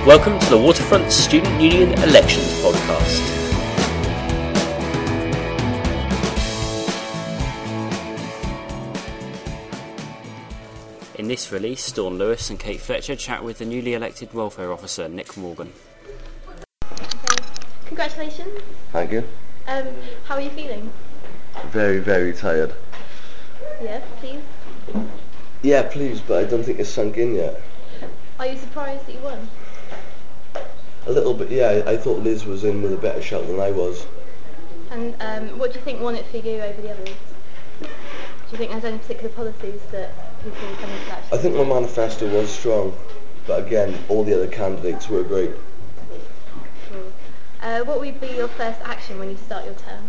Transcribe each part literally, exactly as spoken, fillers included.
Welcome to the Waterfront Student Union Elections Podcast. In this release, Dawn Lewis and Kate Fletcher chat with the newly elected Welfare Officer, Nick Morgan. Okay. Congratulations. Thank you. Um, how are you feeling? Very, very tired. Yeah, please. Yeah, please, but I don't think it's sunk in yet. Are you surprised that you won? A little bit, yeah. I thought Liz was in with a better shout than I was. And um, what do you think won it for you over the others? Do you think there's any particular policies that people kind of actually... I think my manifesto was strong, but again, all the other candidates were great. Cool. Uh, what would be your first action when you start your term?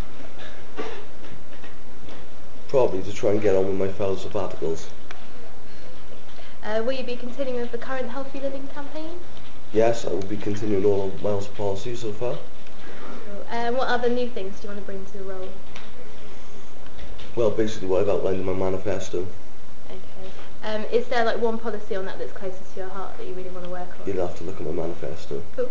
Probably to try and get on with my fellow sabbaticals. Uh, will you be continuing with the current Healthy Living campaign? Yes, I will be continuing all of Wales policy so far. Cool. Uh, what other new things do you want to bring to the role? Well, basically what I've outlined in my manifesto. Okay. Um, is there like one policy on that that's closest to your heart that you really want to work on? You'd have to look at my manifesto. Cool.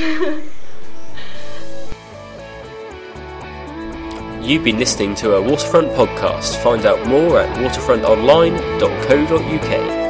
You've been listening to a Waterfront podcast. Find out more at waterfront online dot co dot uk.